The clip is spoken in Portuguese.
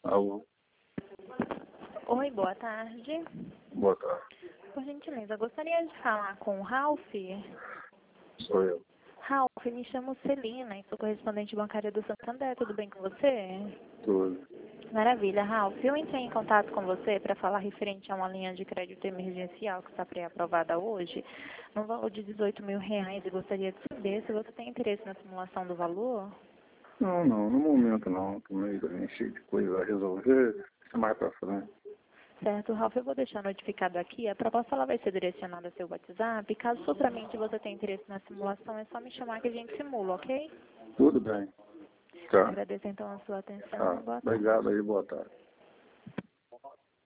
Alô, Oi, boa tarde. boa tarde. Por gentileza, gostaria de falar com o Ralph. Sou eu. Ralph, me chamo Celina e sou correspondente bancária do Santander. Tudo bem com você? Tudo. Maravilha, Ralph. Eu entrei em contato com você para falar referente a uma linha de crédito emergencial que está pré-aprovada hoje, no valor de R$ 18.000, e gostaria de saber se você tem interesse na simulação do valor. Não, no momento não. Tô meio cheio de coisa a resolver. Isso mais pra frente. Certo, Ralph, eu vou deixar notificado aqui. A proposta ela vai ser direcionada ao seu WhatsApp. Caso futuramente você tenha interesse na simulação, é só me chamar que a gente simula, ok? Tudo bem. Tá. Agradeço então a sua atenção. Tá. Boa tarde. Obrigado aí, boa tarde.